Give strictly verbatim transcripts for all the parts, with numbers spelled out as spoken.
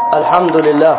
الحمد لله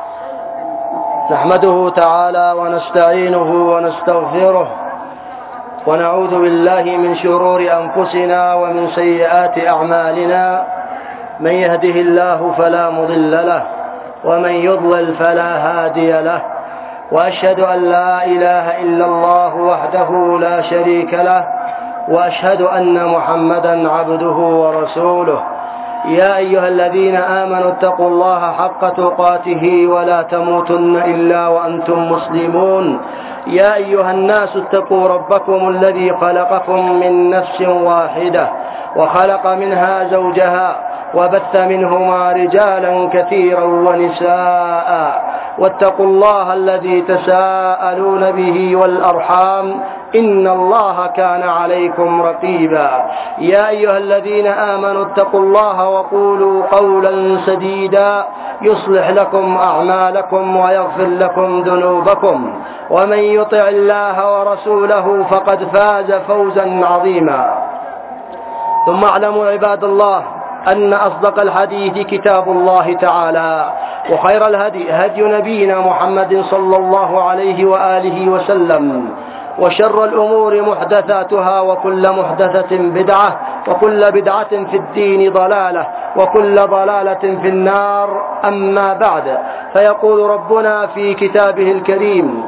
نحمده تعالى ونستعينه ونستغفره ونعوذ بالله من شرور أنفسنا ومن سيئات أعمالنا. من يهده الله فلا مضل له ومن يضلل فلا هادي له، وأشهد أن لا إله إلا الله وحده لا شريك له، وأشهد أن محمدا عبده ورسوله. يا أيها الذين آمنوا اتقوا الله حق تقاته ولا تموتن إلا وأنتم مسلمون. يا أيها الناس اتقوا ربكم الذي خلقكم من نفس واحدة وخلق منها زوجها وبث منهما رجالا كثيرا ونساء، واتقوا الله الذي تساءلون به والأرحام إن الله كان عليكم رقيبا. يا أيها الذين آمنوا اتقوا الله وقولوا قولا سديدا يصلح لكم أعمالكم ويغفر لكم ذنوبكم، ومن يطع الله ورسوله فقد فاز فوزا عظيما. ثم اعلموا عباد الله أن أصدق الحديث كتاب الله تعالى، وخير الهدي هدي نبينا محمد صلى الله عليه وآله وسلم، وشر الأمور محدثاتها وكل محدثة بدعة وكل بدعة في الدين ضلالة وكل ضلالة في النار. أما بعد، فيقول ربنا في كتابه الكريم: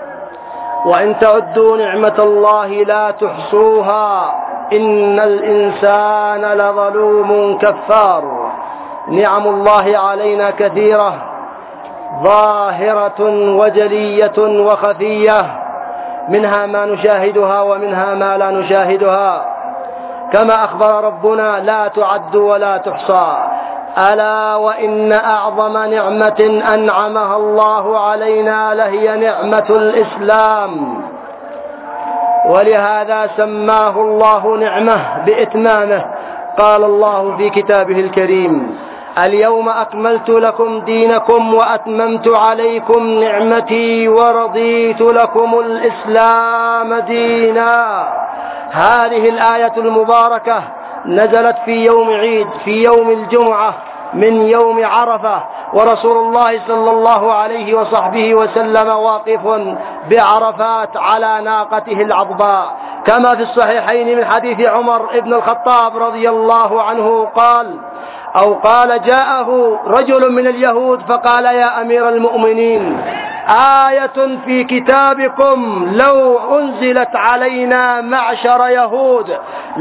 وإن تعدوا نعمة الله لا تحصوها إن الإنسان لظلوم كفار. نعم الله علينا كثيرة ظاهرة وجلية وخفية، منها ما نشاهدها ومنها ما لا نشاهدها، كما أخبر ربنا: لا تعد ولا تحصى. ألا وإن أعظم نعمة أنعمها الله علينا لهي نعمة الإسلام، ولهذا سماه الله نعمة بإتمامه. قال الله في كتابه الكريم: اليوم أكملت لكم دينكم وأتممت عليكم نعمتي ورضيت لكم الإسلام دينا. هذه الآية المباركة نزلت في يوم عيد، في يوم الجمعة من يوم عرفة، ورسول الله صلى الله عليه وصحبه وسلم واقف بعرفات على ناقته العضباء، كما في الصحيحين من حديث عمر بن الخطاب رضي الله عنه قال أو قال: جاءه رجل من اليهود فقال: يا أمير المؤمنين، آية في كتابكم لو أنزلت علينا معشر يهود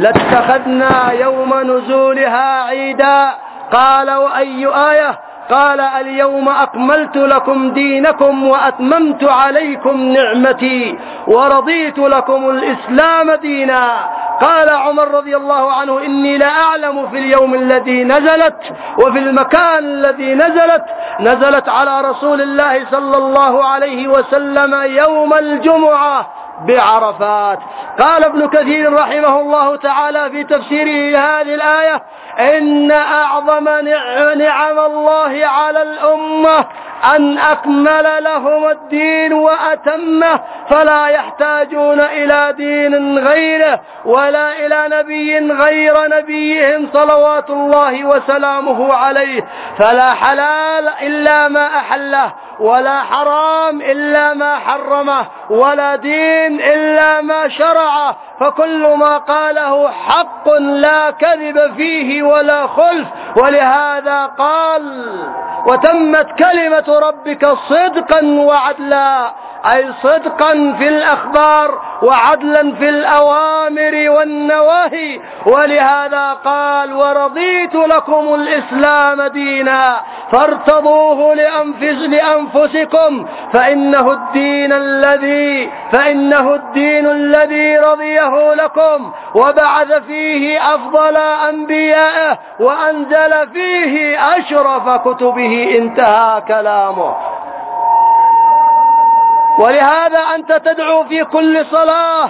لاتخذنا يوم نزولها عيدا. قال: وأي آية؟ قال: اليوم أكملت لكم دينكم وأتممت عليكم نعمتي ورضيت لكم الإسلام دينا. قال عمر رضي الله عنه: إني لأعلم في اليوم الذي نزلت وفي المكان الذي نزلت نزلت على رسول الله صلى الله عليه وسلم يوم الجمعة بعرفات. قال ابن كثير رحمه الله تعالى في تفسيره هذه الآية: إن أعظم نعم الله على الأمة أن أكمل لهم الدين وأتمه، فلا يحتاجون إلى دين غيره ولا إلى نبي غير نبيهم صلوات الله وسلامه عليه. فلا حلال إلا ما أحله، ولا حرام إلا ما حرمه، ولا دين إلا ما شرعه، فكل ما قاله حق لا كذب فيه ولا خلف. ولهذا قال: وتمت كلمة ربك صدقا وعدلا، أي صدقا في الأخبار وعدلا في الأوامر والنواهي. ولهذا قال: ورضيت لكم الإسلام دينا فارتضوه لأنفس لأنفسكم فإنه الدين الذي فإنه الدين الذي رضيه لكم، وبعث فيه أفضل أنبيائه وأنزل فيه أشرف كتبه. انتهى كلامه. ولهذا أنت تدعو في كل صلاة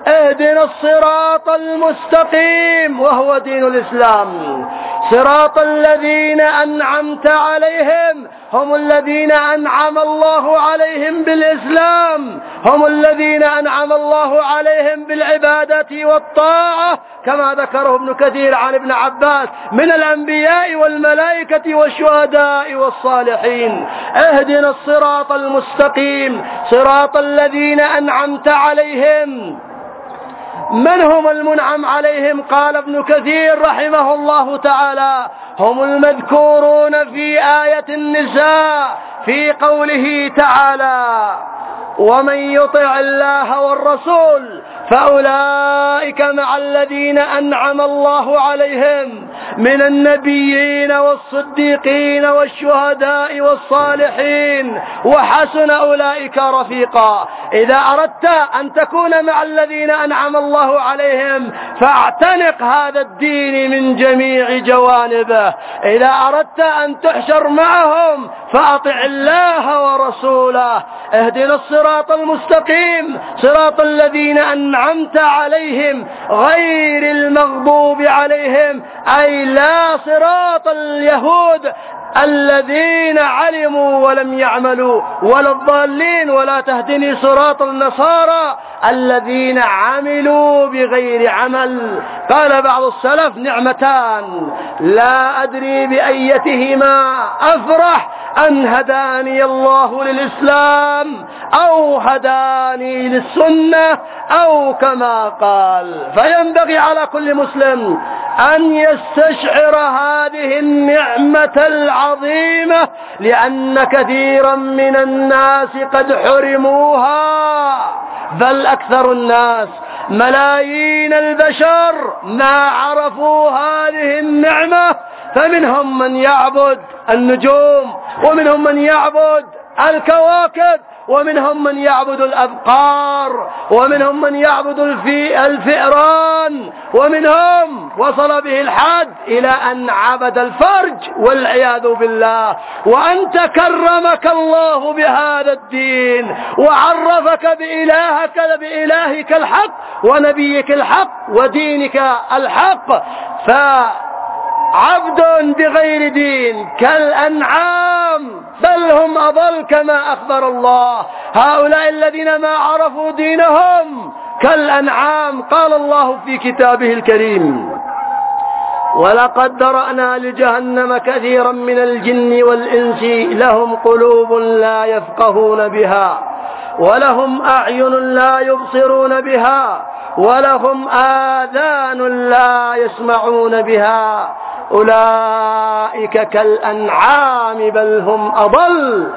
اهدنا الصراط المستقيم، وهو دين الإسلام. صراط الذين أنعمت عليهم، هم الذين أنعم الله عليهم بالإسلام، هم الذين أنعم الله عليهم بالعبادة والطاعة، كما ذكره ابن كثير عن ابن عباس، من الأنبياء والملائكة والشهداء والصالحين. اهدنا الصراط المستقيم، صراط الذين أنعمت عليهم. من هم المنعم عليهم؟ قال ابن كثير رحمه الله تعالى: هم المذكورون في آية النساء في قوله تعالى: ومن يطع الله والرسول فأولئك مع الذين أنعم الله عليهم من النبيين والصديقين والشهداء والصالحين وحسن أولئك رفيقا. إذا أردت أن تكون مع الذين أنعم الله عليهم فاعتنق هذا الدين من جميع جوانبه. إذا أردت أن تحشر معهم فأطع الله ورسوله. اهدنا الصراط المستقيم، صراط الذين أنعمت عليهم غير المغضوب عليهم، أي لا صراط اليهود الذين علموا ولم يعملوا، ولا الضالين، ولا تهدني صراط النصارى الذين عملوا بغير عمل. قال بعض السلف: نعمتان لا أدري بأيتهما أفرح، أن هداني الله للإسلام أو هداني للسنة، أو كما قال. فينبغي على كل مسلم أن يستشعر هذه النعمة العظيمة، لأن كثيرا من الناس قد حرموها، بل أكثر الناس ملايين البشر ما عرفوا هذه النعمة. فمنهم من يعبد النجوم، ومنهم من يعبد الكواكب، ومنهم من يعبد الأبقار، ومنهم من يعبد الفئران، ومنهم وصل به الحد إلى أن عبد الفرج والعياذ بالله. وأنت كرمك الله بهذا الدين وعرفك بإلهك بإلهك الحق ونبيك الحق ودينك الحق، فعبد بغير دين كالأنعام، بل هم أضل كما أخبر الله. هؤلاء الذين ما عرفوا دينهم كالأنعام. قال الله في كتابه الكريم: ولقد ذرأنا لجهنم كثيرا من الجن والإنس لهم قلوب لا يفقهون بها، ولهم أعين لا يبصرون بها، ولهم آذان لا يسمعون بها، أولئك كالأنعام بل هم أضل،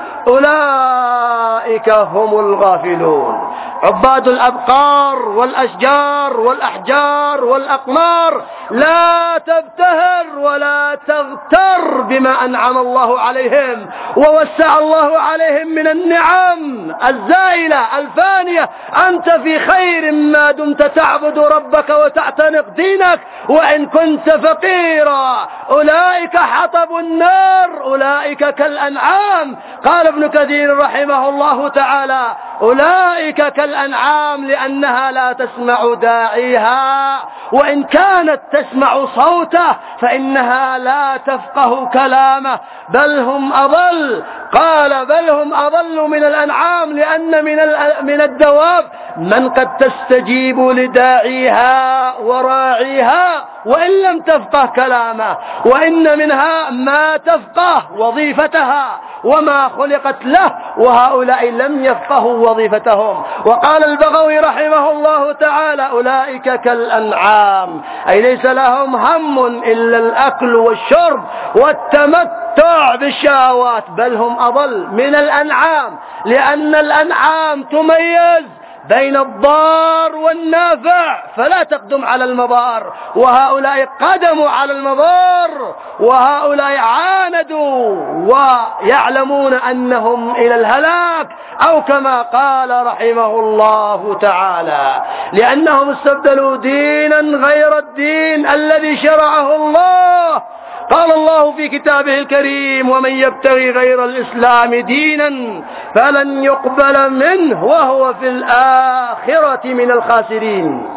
أولئك هم الغافلون. عباد الأبقار والأشجار والأحجار والأقمار لا تبتهر ولا تغتر بما أنعم الله عليهم ووسع الله عليهم من النعم الزائلة الفانية. أنت في خير ما دمت تعبد ربك وتعتنق دينك، وإن كنت فقيرا أولئك حطب النار، أولئك كالأنعام. قال ابن كثير رحمه الله تعالى: أولئك كالأنعام لأنها لا تسمع داعيها، وإن كانت تسمع صوته فإنها لا تفقه كلامه، بل هم أضل. قال: بل هم أضل من الأنعام، لأن من من الدواب من قد تستجيب لداعيها وراعيها وإن لم تفقه كلامه، وإن منها ما تفقه وظيفتها وما خلقت له، وهؤلاء لم يفقهوا وظيفتهم. وقال البغوي رحمه الله تعالى: أولئك كالأنعام، أي ليس لهم هم إلا الأكل والشرب والتمتع بالشهوات، بل هم أضل من الأنعام، لأن الأنعام تميز بين الضار والنافع فلا تقدم على المضار، وهؤلاء قدموا على المضار، وهؤلاء عاندوا ويعلمون أنهم إلى الهلاك، أو كما قال رحمه الله تعالى: لأنهم استبدلوا دينا غير الدين الذي شرعه الله، قال الله في كتابه الكريم: ومن يبتغي غير الإسلام دينا فلن يقبل منه وهو في الآخرة من الخاسرين.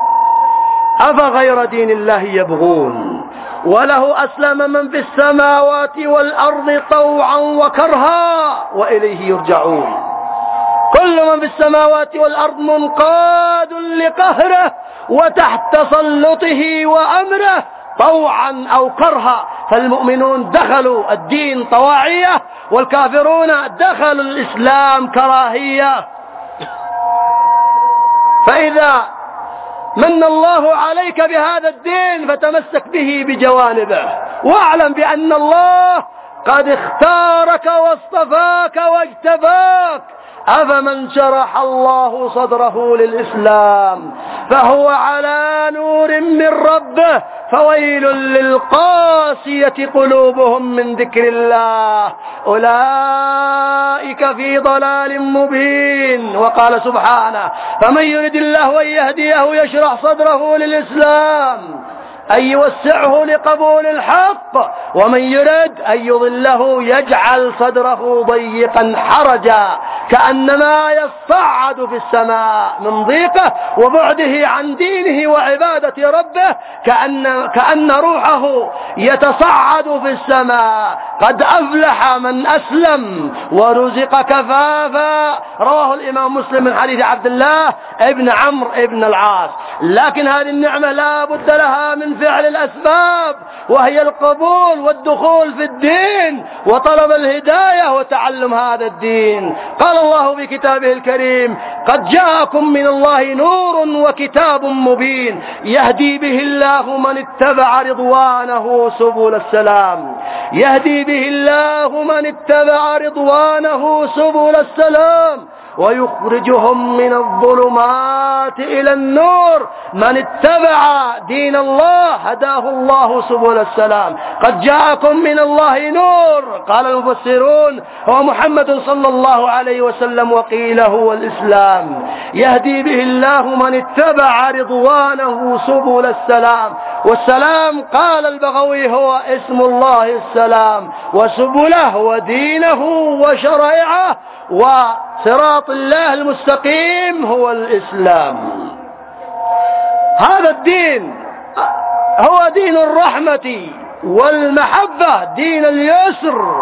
أفغير دين الله يبغون وله أسلم من في السماوات والأرض طوعا وكرها وإليه يرجعون. كل من في السماوات والأرض منقاد لقهره وتحت تسلطه وأمره طوعا أو كرها، فالمؤمنون دخلوا الدين طواعية والكافرون دخلوا الإسلام كراهية. فإذا من الله عليك بهذا الدين فتمسك به بجوانبه، واعلم بأن الله قد اختارك واصطفاك واجتباك. أفمن شرح الله صدره للإسلام فهو على نور من ربه فويل للقاسية قلوبهم من ذكر الله أولئك في ضلال مبين. وقال سبحانه: فمن يرد الله أن يهديه يشرح صدره للإسلام أن يوسعه لقبول الحق، ومن يرد أن يضله يجعل صدره ضيقا حرجا كأنما يصعد في السماء من ضيقه وبعده عن دينه وعبادة ربه، كأن, كأن روحه يتصعد في السماء. قد أفلح من أسلم ورزق كفافا. رواه الإمام مسلم من حديث عبد الله ابن عمرو ابن العاص. لكن هذه النعمة لا بد لها من فعل الأسباب، وهي القبول والدخول في الدين وطلب الهداية وتعلم هذا الدين. قال الله في كتابه الكريم: قد جاءكم من الله نور وكتاب مبين يهدي به الله من اتبع رضوانه سبل السلام. يهدي به الله من اتبع رضوانه سبل السلام ويخرجهم من الظلمات إلى النور. من اتبع دين الله هداه الله سبل السلام. قد جاءكم من الله نور، قال المفسرون هو محمد صلى الله عليه وسلم، وقيل هو الإسلام. يهدي به الله من اتبع رضوانه سبل السلام. والسلام قال البغوي هو اسم الله السلام، وسبله ودينه وشرائعه وصراط الله المستقيم هو الإسلام. هذا الدين هو دين الرحمة والمحبة، دين اليسر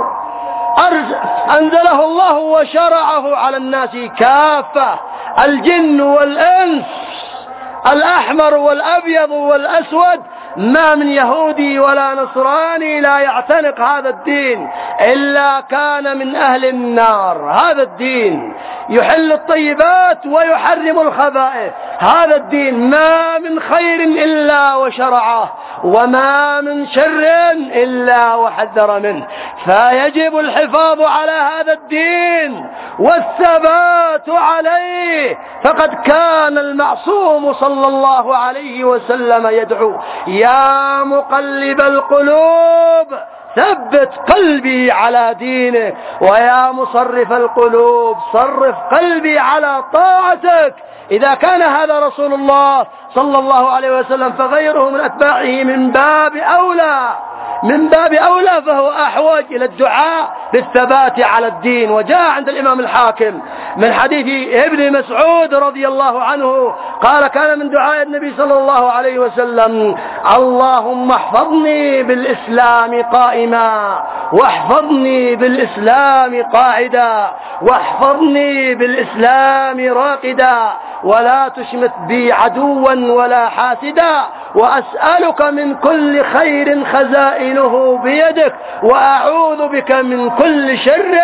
أنزله الله وشرعه على الناس كافة، الجن والإنس، الأحمر والأبيض والأسود. ما من يهودي ولا نصراني لا يعتنق هذا الدين إلا كان من أهل النار. هذا الدين يحل الطيبات ويحرم الخبائث. هذا الدين ما من خير إلا وشرعه، وما من شر إلا وحذر منه. فيجب الحفاظ على هذا الدين والثبات عليه، فقد كان المعصوم صلى الله عليه وسلم يدعو: يا مقلب القلوب ثبت قلبي على دينك، ويا مصرف القلوب صرف قلبي على طاعتك. إذا كان هذا رسول الله صلى الله عليه وسلم فغيره من أتباعه من باب أولى من باب أولى فهو أحوج إلى الدعاء بالثبات على الدين. وجاء عند الإمام الحاكم من حديث ابن مسعود رضي الله عنه قال: كان من دعاء النبي صلى الله عليه وسلم: اللهم احفظني بالإسلام قائما، واحفظني بالإسلام قاعدا، واحفظني بالإسلام راقدا، ولا تشمت بي عدوا ولا حاسدا، وأسألك من كل خير خزائنه بيدك، وأعوذ بك من كل شر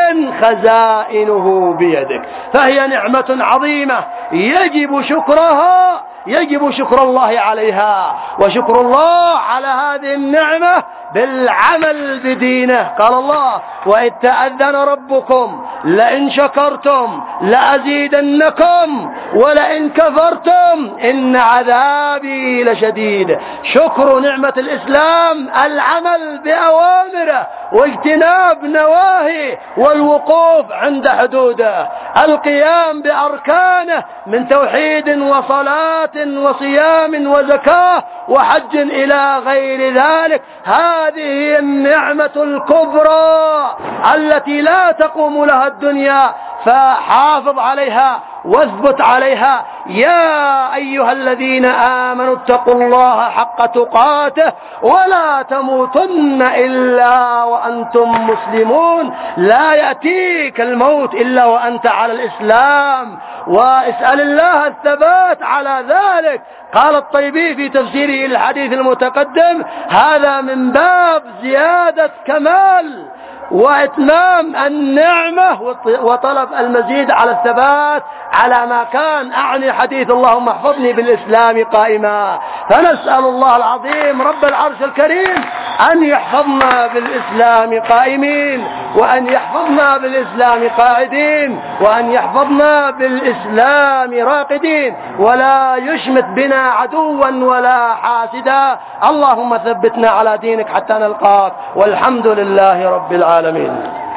خزائنه بيدك. فهي نعمة عظيمة يجب شكرها، يجب شكر الله عليها، وشكر الله على هذه النعمة بالعمل بدينه. قال الله: وإذ تأذن ربكم لئن شكرتم لأزيدنكم ولئن كفرتم إن عذابي لشديد. شكر نعمة الإسلام العمل بأوامره واجتناب نواهيه والوقوف عند حدوده، القيام بأركانه من توحيد وصلاة صلاة وصيام وزكاة وحج إلى غير ذلك. هذه هي النعمة الكبرى التي لا تقوم لها الدنيا، فحافظ عليها واثبت عليها. يا أيها الذين آمنوا اتقوا الله حق تقاته ولا تموتن إلا وأنتم مسلمون. لا يأتيك الموت إلا وأنت على الإسلام، واسأل الله الثبات على ذلك. قال الطيبي في تفسيره الحديث المتقدم: هذا من باب زيادة كمال وإتمام النعمة وطلب المزيد على الثبات على ما كان. أعني حديث اللهم احفظني بالإسلام قائما. فنسأل الله العظيم رب العرش الكريم أن يحفظنا بالإسلام قائمين، وأن يحفظنا بالإسلام قاعدين، وأن يحفظنا بالإسلام راقدين، ولا يشمت بنا عدوا ولا حاسدا. اللهم ثبتنا على دينك حتى نلقاك، والحمد لله رب العالمين.